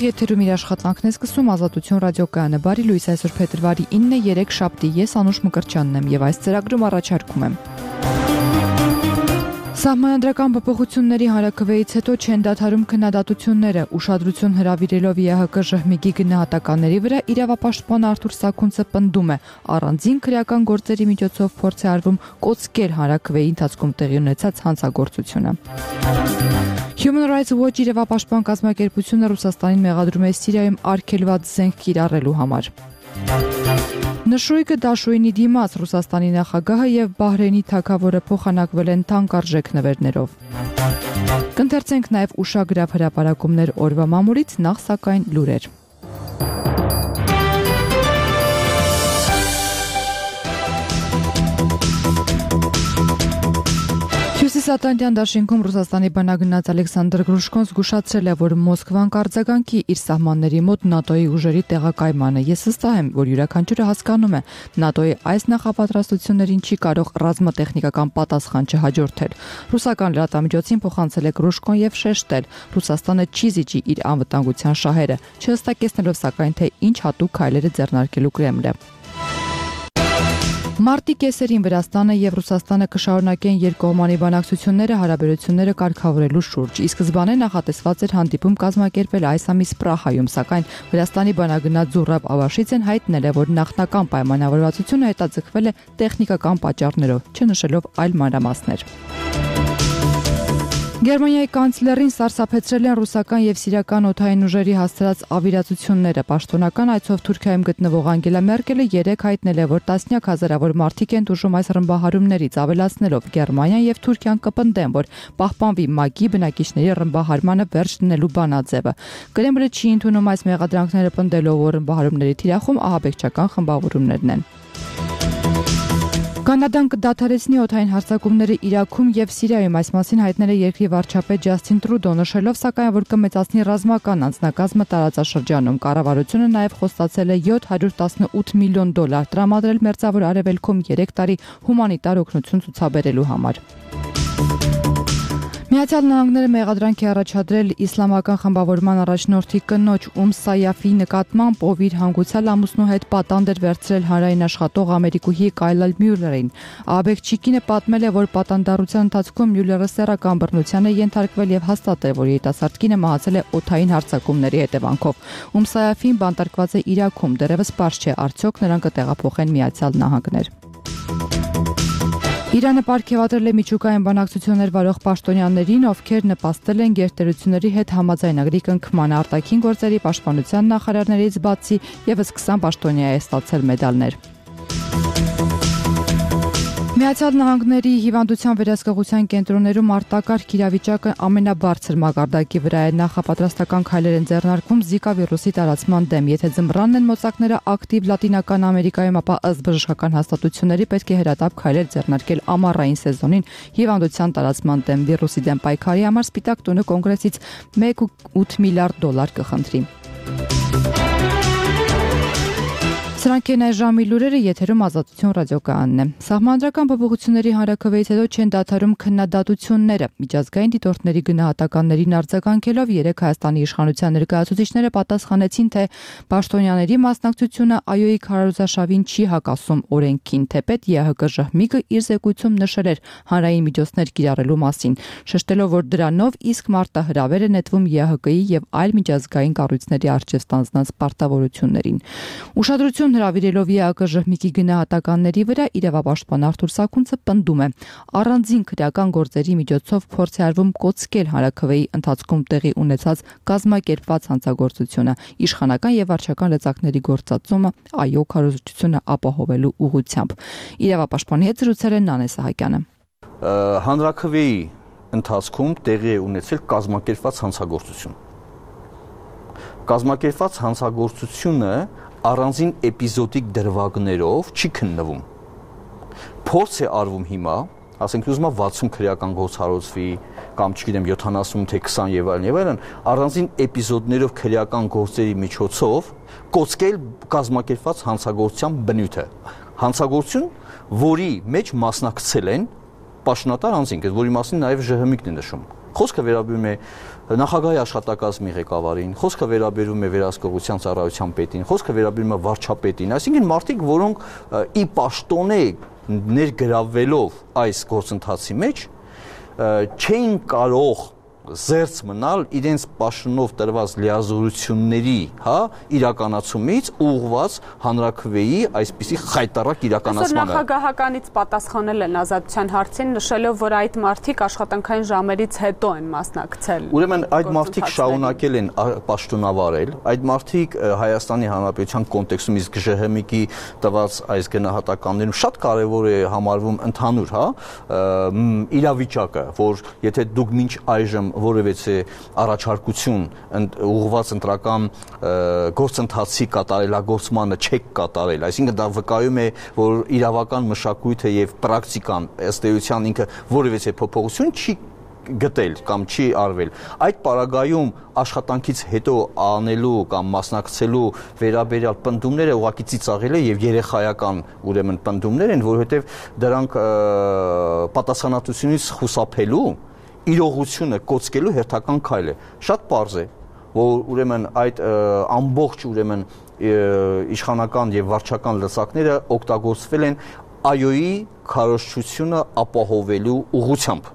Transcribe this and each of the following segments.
եթերում իր աշխատանքն է սկսում Ազատություն ռադիոկայանը։ Բարի լույս, այսօր փետրվարի 9-ը 3 շաբթի, ես Անուշ Մկրտչյանն եմ եւ այս ծրագրում առաջարկում եմ. Սահմանադրական փոփոխությունների հանրաքվեից հետո չեն դադարում քննադատությունները, ուշադրություն հրավիրելով ԵՀԿ ԺՀՄԻԳ-ի գնահատականների վրա իրավապաշտպան Արթուր Սաքունցը պնդում է, առանձին քրեական գործերի միջոցով փորձ է արվում կոծկել հանրաքվեի ընթացքում տեղի ունեցած հանցագործությունը։ Human Rights Watch իրավապաշտպան կազմակերպությունը Ռուսաստանին մեղադրում է Սիրիայում արգելված զենք կիրառելու համար։ Նշույգը Դաշույնի դիմաց Ռուսաստանի նախագահը եւ Բահրեյնի թագավորը փոխանակվել են թանկարժեք նվերներով։ Կընթերցենք նաեւ ուշագրավ հրապարակումներ օրվա մամուլից, նախ սակայն լուրեր։ Հյուսիսատլանտյան դաշինքում Ռուսաստանի բանագնաց Ալեքսանդր Գրուշկոն զգուշացրել է, որ Մոսկվան կարձագանքի իր սահմանների մոտ ՆԱՏՕ-ի ուժերի տեղակայմանը։ Ես վստահ եմ, որ յուրաքանչյուրը հասկանում է, ՆԱՏՕ-ի այս նախապատրաստություններին չի կարող ռազմատեխնիկական պատասխան չհաջորդել։ Ռուսական լրատվամիջոցին փոխանցել է Գրուշկոն եւ շեշտել, Ռուսաստանը չի զիջի իր անվտանգության շահերը, չհստակեցնելով սակայն թե ինչ հատուկ քայլեր է ձեռնարկելու Կրեմլը։ Մարտի կեսերին Վրաստանը եւ Ռուսաստանը կշարունակեն երկկողմանի բանակցությունները հարաբերությունները կարգավորելու շուրջ։ Ի սկզբանե նախատեսված էր հանդիպում կազմակերպել այս ամիս Պրահայում, սակայն Վրաստանի բանագնաց Զուրաբ Ավաշիցեն հայտնել է, որ նախնական պայմանավորվածությունը հետաձգվել է տեխնիկական պատճառներով, չնշելով այլ մանրամասներ։ Գերմանիայի կանցլերին սարսափեցրել են ռուսական եւ սիրիական օդային ուժերի հասցրած ավիրացությունները։ Պաշտոնական այցով Թուրքիայում գտնվող Անգելա Մերկելը երեկ հայտնել է, որ տասնյակ հազարավոր մարդիկ են տուժում այս ռմբահարումներից, ավելացնելով Գերմանիան եւ Թուրքիան կպնդեն, որ պահպանվի ՄԱԿ-ի բնակիչների ռմբահարմանը վերջ դնելու բանաձևը։ Կրեմլը չի ընդունում այս մեղադրանքները, պնդելով, որ ռմբահարումների թիրախում ահաբեկչական խմբավորումներն են։ Կանադան կդադարեցնի օդային հարձակումները Իրաքում եւ Սիրիայում, այս մասին հայտնել է երկրի վարչապետ Ջասթին Տրուդոն, նշելով սակայն, որ կմեծացնի ռազմական անձնակազմը տարածաշրջանում։ Կառավարությունը նաեւ խոստացել է $718 միլիոն տրամադրել Մերձավոր Արևելքում 3 տարի հումանիտար օգնություն ցուցաբերելու համար։ Միացյալ Նահանգները մեղադրանք է առաջադրել իսլամական խմբավորման առաջնորդի կնոջ Սայաֆի նկատմամբ, ով իր հանգուցյալ ամուսնու հետ պատանդ էր վերցրել հանրային աշխատող ամերիկուհի Կայլալ Մյուլերին։ Ահաբեկչի կինը պատմել է, որ պատանդառության ընթացքում Մյուլերը սեռական բռնության է ենթարկվել եւ հաստատել, որ երիտասարդ կինը մահացել է օդային հարձակումների հետևանքով։ Սայաֆին բանտարկված է Իրաքում, դեռևս պարզ չէ, արդյոք նրան կտեղափոխեն Միացյալ Նահանգներ։ Իրանը պարգևատրել է միջուկային բանակցություններ վարող պաշտոնյաներին, ովքեր նպաստել են գերտերությունների հետ համաձայնագրի կնքմանը։ Արտաքին գործերի պաշտպանության նախարարներից բացի եւս 20 պաշտոնյա է ստացել մեդալներ։ Միացյալ Նահանգների հիվանդության վերահսկողության կենտրոններում արտակարգ իրավիճակը ամենաբարձր մակարդակի վրա է։ Նախապատրաստական քայլեր են ձեռնարկվում Զիկա վիրուսի տարածման դեմ։ Եթե ձմռանն են մոծակները ակտիվ Լատինական Ամերիկայում, ապա ըստ բժշկական հաստատությունների պետք է հրատապ քայլեր ձեռնարկել ամառային սեզոնին հիվանդության տարածման դեմ։ Վիրուսի դեմ պայքարի համար Սպիտակ տունը կոնգրեսից $1.8 միլիարդ կխնդրի։ Սրանք են այս ժամի լուրերը, եթերում Ազատություն ռադիոկայանն է։ Սահմանադրական փոփոխությունների հանրաքվեից հետո չեն դադարում քննադատությունները։ Միջազգային դիտորդների գնահատականներին արձագանքելով երեկ Հայաստանի իշխանության ներկայացուցիչները պատասխանեցին, թե պաշտոնյաների մասնակցությունը ԱՅՈ-ի քարոզարշավին չի հակասում օրենքին, թեպետ ԵՀԿ ԺՀՄԻԳ-ը իր զեկույցում նշել էր հանրային միջոցներ կիրառելու մասին, շեշտելով, որ դրանով իսկ մարտահրավեր է նետվում ԵՀԿ-ի եւ այլ միջազգային կառույցների առջև ստանձնած պարտավորություններին։ Ուշադրություն հրավիրելով ԵԱԿ ԺՀՄԻԳ-ի գնահատականների վրա իրավապաշտպան Արթուր Սաքունցը պնդում է, առանձին քրեական գործերի միջոցով փորձ է արվում կոծկել հանրաքվեի ընթացքում տեղի ունեցած կազմակերպված հանցագործությունը, իշխանական եւ վարչական լծակների գործածումը ԱՅՈ քարոզչությունը ապահովելու ուղղությամբ։ Իրավապաշտպանի հետ զրուցել է Նանե Սահակյանը։ Հանրաքվեի ընթացքում տեղի է ունեցել կազմակերպված հանցագործություն։ Կազմակերպված հանցագործությունը առանձին էպիզոդիկ դրվագներով չի քննվում։ Փորձ է արվում հիմա, ասենք ուզում եմ 60 քրեական գործ հարուցվի կամ չգիտեմ 70 թե 20 եւ այլն, առանձին էպիզոդներով քրեական գործերի միջոցով կոծկել կազմակերպված հանցագործության բնույթը։ Հանցագործություն, որի մեջ մասնակցել են պաշտոնատար անձինք, որի մասին նաեւ ԺՀՄԻԳ-ն է նշում։ Խոսքը վերաբերում է նախագահի աշխատակազմի ղեկավարին, խոսքը վերաբերում է վերահսկողության ծառայության պետին, խոսքը վերաբերում է վարչապետին, այսինքն մարդիկ, որոնք ի պաշտոնե ներգրավվելով այս գործընթացի մեջ չէին կարող զերծ մնալ իրենց պաշտոնով տրված լիազորությունների, իրականացումից ուղղված հանրաքվեի այսպիսի խայտառակ իրականացմանը։ Նախագահականից պատասխանել են ազատության հարցին, նշելով, որ այդ մարդիկ աշխատանքային ժամերից հետո են մասնակցել։ Ուրեմն այդ մարդիկ շարունակել են պաշտոնավարել, այդ մարդիկ Հայաստանի Հանրապետության կոնտեքստում, իսկ ԺՀՄԿ-ի տված այս գնահատականներում շատ կարևոր է համարվում ընդհանուր, իրավիճակը, որ եթե դուք մինչ այժմ որևէ առաջարկություն ուղղված ընտրական գործընթացի կատարելագործմանը չեք կատարել, այսինքն դա վկայում է, որ իրավական մշակույթը եւ պրակտիկան ըստ էության ինքը որևէ փոփոխություն չի գտել կամ չի արվել։ Այդ պարագայում աշխատանքից հետո անելու կամ մասնակցելու վերաբերյալ պնդումները ուղղակի ծիծաղել է եւ երեխայական ուրեմն պնդումներ են, որովհետեւ դրանք պատասխանատվությունից խուսափելու իրողությունը կոծկելու հերթական քայլ է։ Շատ պարզ է, որ ուրեմն այդ ամբողջ ուրեմն իշխանական եւ վարչական լծակները օգտագործվել են այոյի քարոզչությունը ապահովելու ուղղությամբ։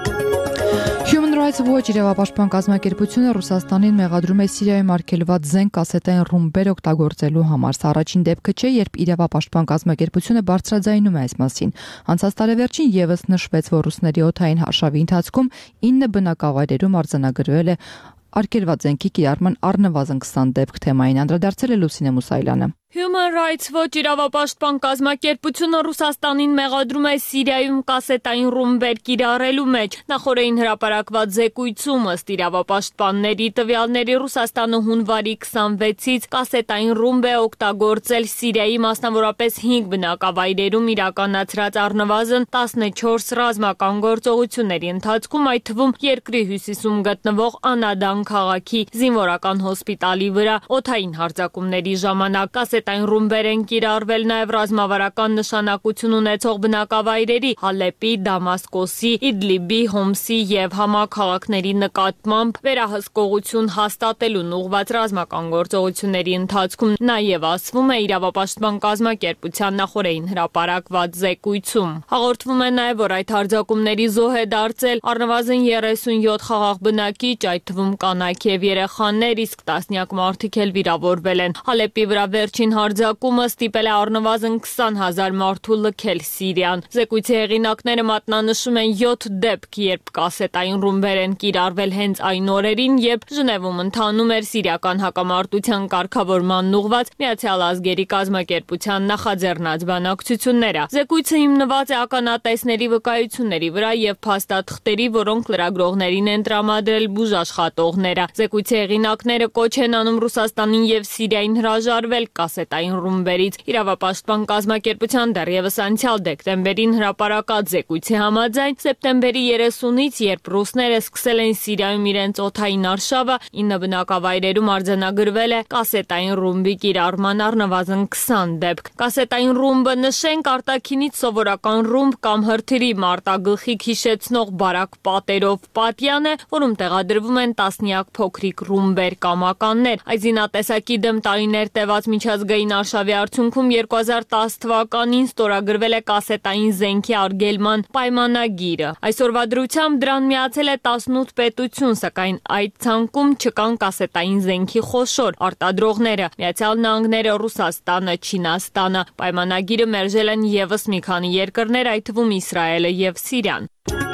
Human Rights Watch իրավապաշտպան կազմակերպությունը Ռուսաստանին մեղադրում է Սիրիայում արգելված զենք կասետային ռումբեր օգտագործելու համար։ Սա առաջին դեպքը չէ, երբ իրավապաշտպան կազմակերպությունը բարձրաձայնում է այս մասին։ Անցած տարեվերջին եւս նշվեց, որ ռուսների օդային արշավի ընթացքում 9 բնակավայրերում արձանագրվել է արգելված զենքի կիրառման առնվազն 20 դեպք։ Թեմային անդրադարձել է Լուսինե Մուսայելյանը։ Human Rights Watch իրավապաշտպան կազմակերպությունը Ռուսաստանին մեղադրում է Սիրիայում կասետային ռումբեր կիրառելու մեջ։ Նախորդին հրապարակված զեկույցում ըստ իրավապաշտպանների տվյալների Ռուսաստանը հունվարի 26-ից կասետային ռումբ է օգտագործել Սիրիայի մասնավորապես 5 բնակավայրերում իրականացրած առնվազն 14 ռազմական գործողությունների ընթացքում, այդ թվում երկրի հյուսիսում գտնվող Անադան քաղաքի զինվորական հոսպիտալի վրա օդային հարձակումների ժամանակ կասետային ռումբեր են կիրառվել նաև ռազմավարական նշանակություն ունեցող բնակավայրերի Հալեպի, Դամասկոսի, Իդլիբի, Հոմսի եւ Համա քաղաքների նկատմամբ վերահսկողություն հաստատելուն ուղղված ռազմական գործողությունների ընթացքում, նաև ասվում է իրավապաշտպան կազմակերպության նախորդին հրապարակված զեկույցում։ Հաղորդվում է նաև, որ այդ հարձակումների զոհ է դարձել առնվազն 37 խաղաղ բնակիչ, այդ թվում կանայք եւ երեխաներ, իսկ տասնյակ մարդիկ էլ վիրավորվել են։ Հալեպի վրա վերջին հարձակումը ստիպել է առնվազն 20,000 մարդու լքել Սիրիան։ Զեկույցի հեղինակները մատնանշում են 7 դեպք, երբ կասետային ռումբեր են կիրառվել հենց այն օրերին, երբ Ժնևում ընթանում էր սիրիական հակամարտության կարգավորման ուղղված Միացյալ Ազգերի կազմակերպության նախաձեռնած բանակցությունները։ Զեկույցը հիմնված է ականատեսների վկայությունների վրա եւ փաստաթղթերի, որոնք լրագրողներին են տրամադրել բուժաշխատողները։ Զեկույցի հեղինակները կոչ են անում Ռուսաստանին եւ Սիրիային հրաժարվել կասետային ռումբերից։ Իրավապաշտպան կազմակերպության դեռևս անցյալ դեկտեմբերին հրապարակած զեկույցի համաձայն սեպտեմբերի 30-ից, երբ ռուսները սկսել են Սիրիայում իրենց օդային արշավը, 9 բնակավայրերում արձանագրվել է կասետային ռումբի կիրառման առնվազն 20 դեպք։ Կասետային ռումբը, նշենք, արտաքինից սովորական ռումբ կամ հրթիռի մարտագլխիկ հիշեցնող բարակ պատերով պատյան է, որում տեղադրվում են տասնյակ փոքրիկ ռումբեր կամ ականներ։ Այս զինատեսակի դեմ տարիներ տևած միջազգային արշավի արդյունքում 2010 թվականին ստորագրվել է կասետային զենքի արգելման պայմանագիրը։ Այսօրվա դրությամբ դրան միացել է 18 պետություն, սակայն այդ ցանկում չկան կասետային զենքի խոշոր արտադրողները՝ Միացյալ Նահանգները, Ռուսաստանը, Չինաստանը։ Պայմանագիրը մերժել են եւս մի քանի երկրներ, այդ թվում Իսրայելը եւ Սիրիան։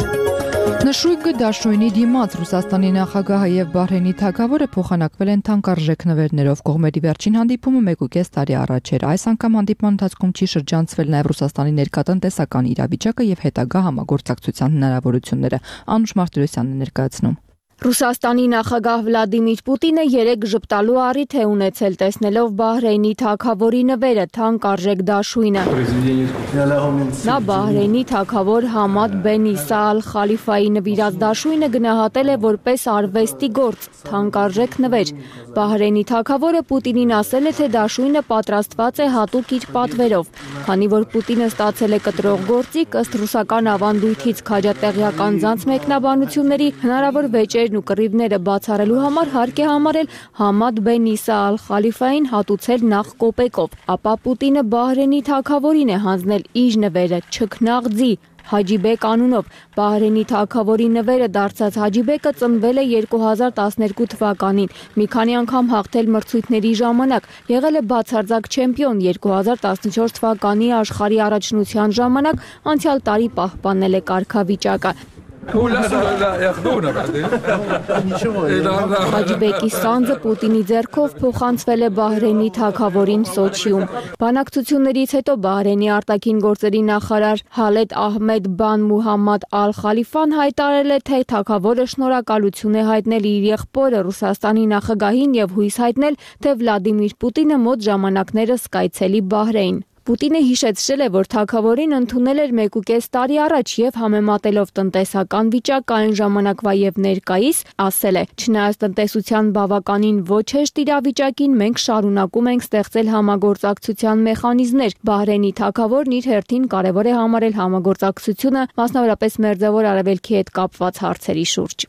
Նշույգը դաշույնի դիմաց Ռուսաստանի նախագահը եւ Բահրեյնի թագավորը փոխանակվել են թանկարժեք նվերներով։ Կողմերի վերջին հանդիպումը 1.5 տարի առաջ էր։ Այս անգամ հանդիպման ընթացքում չի շրջանցվել նաեւ Ռուսաստանի ներկայատնտեսական իրավիճակը եւ հետագա համագործակցության հնարավորությունները։ Անուշ Մարտիրոսյանն է ներկայացնում։ Ռուսաստանի նախագահ Վլադիմիր Պուտինը երեկ ժպտալու առիթ է ունեցել տեսնելով Բահրեյնի թագավորի նվերը թանկարժեք դաշույնը։ Նա Բահրեյնի թագավոր Համադ բեն Իսա ալ Խալիֆայի նվիրած դաշույնը գնահատել է որպես արվեստի գործ, թանկարժեք նվեր։ Բահրեյնի թագավորը Պուտինին ասել է, թե դաշույնը պատրաստված է հատուկ իր պատվերով, քանի որ Պուտինը ստացել է կտրող գործիք ըստ ռուսական ավանդույթից քաջատեղյակ անձանց մեկնաբանությունների հնարավոր վեճերն ու կռիվները բացառելու համար հարկ է համարել Համադ բեն Իսա ալ Խալիֆային հատուցել նախ կոպեկով, ապա Պուտինը Բահրեյնի թագավորին է հանձնել իր նվերը Չքնաղձի Հաջիբեկ անունով։ Բահրեյնի թագավորի նվերը դարձած Հաջիբեկը ծնվել է 2012 թվականին, մի քանի անգամ հաղթել մրցույթների ժամանակ, եղել է բացարձակ չեմպիոն 2014 թվականի աշխարհի առաջնության ժամանակ, անցյալ տարի պահպանել է կարգավիճակը։ Հաջիբեկի սանձը Պուտինի ձեռքով փոխանցվել է Բահրեյնի թագավորին Սոչիում։ Բանակցություններից հետո Բահրեյնի արտաքին գործերի նախարար Հալեդ Ահմեդ բան Մուհամմադ ալ Խալիֆան հայտարարել է, թե թագավորը շնորհակալություն է հայտնել իր եղբորը Ռուսաստանի նախագահին եւ հույս հայտնել, թե Վլադիմիր Պուտինը մոտ ժամանակներս կայցելի Բահրեյն։ Պուտինը հիշեցրել է, որ թագավորին ընդունել էր 1.5 տարի առաջ եւ համեմատելով տնտեսական վիճակը այն ժամանակվա եւ ներկայիս, ասել է. «Չնայած տնտեսության բավականին ոչ հեշտ իրավիճակին, մենք շարունակում ենք ստեղծել համագործակցության մեխանիզմներ»։ Բահրեյնի թագավորն իր հերթին կարևոր է համարել համագործակցությունը, մասնավորապես Մերձավոր Արևելքի հետ կապված հարցերի շուրջ։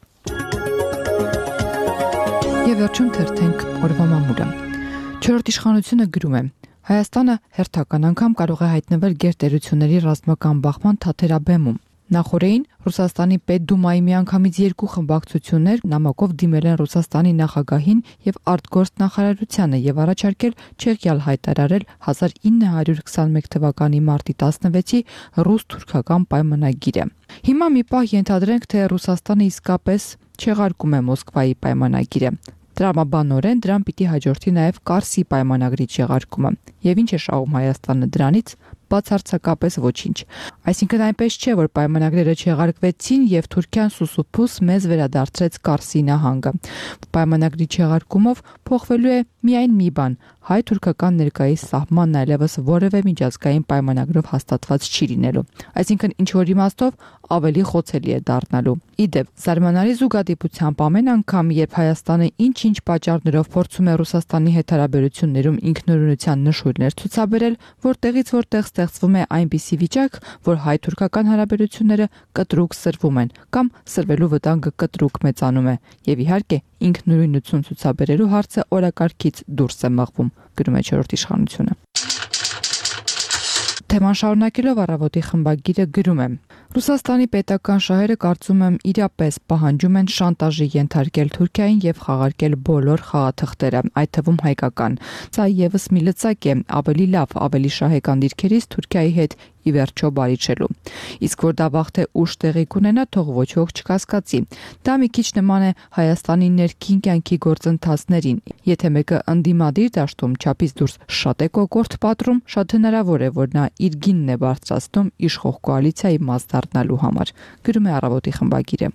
Եվ վերջում թերթենք օրվա մամուլը։ Չորրորդ իշխանությունը գրում է. Հայաստանը հերթական անգամ կարող է հայտնվել գերտերությունների ռազմական բախման թաթերաբեմում։ Նախորդին Ռուսաստանի Պետդումայի միանգամից 2 խմբակցություններ նամակով դիմել են Ռուսաստանի նախագահին եւ արտգործ նախարարությանը եւ առաջարկել չեղյալ հայտարարել 1921 թվականի մարտի 16-ի ռուս-թուրքական պայմանագիրը։ Հիմա մի պահ ենթադրենք, թե Ռուսաստանը իսկապես չեղարկում է Մոսկվայի պայմանագիրը։ Տրամաբանորեն դրան պիտի հաջորդի նաև Կարսի պայմանագրի չեղարկումը։ Եվ ինչ է շահում Հայաստանը դրանից, բացարձակապես ոչինչ։ Այսինքն այնպես չէ, որ պայմանագրերը չեղարկվեցին եւ Թուրքիան սուսուփուս մեզ վերադարձրեց Կարսի նահանգը։ Պայմանագրի չեղարկումով փոխվելու է միայն մի բան՝ հայ-թուրքական ներկայիս սահմանն այլևս որևէ միջազգային պայմանագրով հաստատված չի լինելու։ Այսինքն ինչ որ իմաստով ավելի խոցելի է դառնալու։ Իդեպ, զարմանալի զուգադիպությամբ ամեն անգամ, երբ Հայաստանը ինչ-ինչ պատճառներով փորձում է Ռուսաստանի հետ հարաբերություններում ինքնուրույնության նշույլներ ցուցաբերել, որտեղից որտեղ ստեղծվում է այնպիսի վիճակ, որ հայ-թուրքական հարաբերությունները կտրուկ սրվում են կամ սրվելու վտանգը կտրուկ մեծանում է, եւ իհարկե ինքնուրույնություն ցուցաբերելու հարցը օրակարգից դուրս է մղվում, գրում է չորրորդ իշխանությունը։ Թեման շարունակելով առավոտի խմբագիրը գրում է. Ռուսաստանի պետական շահերը կարծում եմ իրապես պահանջում են շանտաժի ենթարկել Թուրքիային եւ խաղարկել բոլոր խաղաթղթերը, այդ թվում հայկական։ Սա եւս մի լծակ է ավելի լավ, ավելի շահեկան դիրքերից Թուրքիայի հետ ի վերջո բարիչելու։ Իսկ որ դա վաղ թե ուշ տեղի կունենա, թող ոչ ոք չկասկածի։ Դա մի քիչ նման է Հայաստանի ներքին կյանքի գործընթացներին։ Եթե մեկը ընդդիմադիր դաշտում չափից դուրս շատ է կոկորտ պատռում, շատ հնարավոր է, որ նա իր գինն է բարձրացնում իշխող կոալիցիայի մաս դառնալու համար, գրում է Առավոտի խմբագիրը։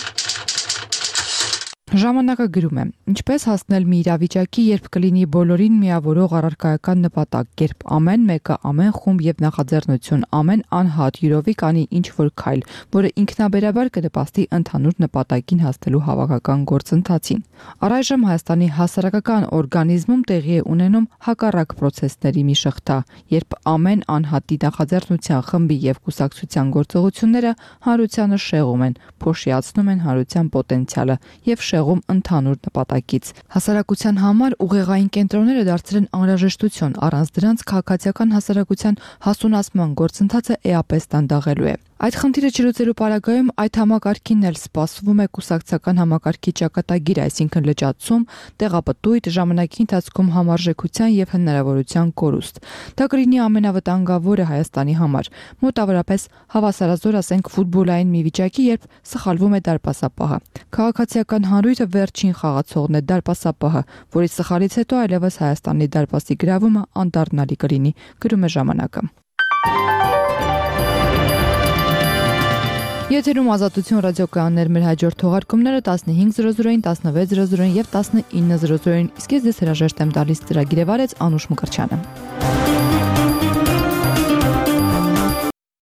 Ժամանակը գրում է. ինչպես հասնել մի իրավիճակի, երբ կլինի բոլորին միավորող առարկայական նպատակ, երբ ամեն մեկը, ամեն խումբ եւ նախաձեռնություն, ամեն անհատ յուրովի կանի ինչ որ քայլ, որը ինքնաբերաբար կնպաստի ընդհանուր նպատակին հասնելու հավաքական գործընթացին։ Առայժմ Հայաստանի հասարակական օրգանիզմում տեղի է ունենում հակառակ պրոցեսների մի շղթա, երբ ամեն անհատի նախաձեռնության, խմբի եւ կուսակցության գործողությունները հանրությանը շեղում են, փոշիացնում են հանրության պոտենցիալը եւ ընդհանուր նպատակից։ Հասարակության համար ուղեղային կենտրոնները դարձել են անհրաժեշտություն, առանց դրանց քաղաքացիական հասարակության հասունացման գործընթացը էապես դանդաղելու է։ Այդ խնդիրը չլուծելու պարագայում այդ համակարգին էլ սպասվում է կուսակցական համակարգի ճակատագիր, այսինքն լճացում, տեղապտույտ, ժամանակի ընթացքում համարժեքության եւ հնարավորության կորուստ։ Դա կլինի ամենավտանգավորը Հայաստանի համար, մոտավորապես հավասարազոր ասենք ֆուտբոլային մի վիճակի, երբ սխալվում է դարպասապահը։ Քաղաքացիական հանրույթը վերջին խաղացողն է դարպասապահը, որի սխալից հետո այլևս Հայաստանի դարպասի գրավումը անդառնալի կլինի, գրում է ժամանակը։ Եթերում Ազատություն ռադիոկայաններ, մեր հաջորդ թողարկումները 15:00-ին, 16:00-ին եւ 19:00-ին։ Իսկ ես ձեզ հրաժեշտ եմ տալիս, ծրագիրը վարեց Անուշ Մկրտչյանը։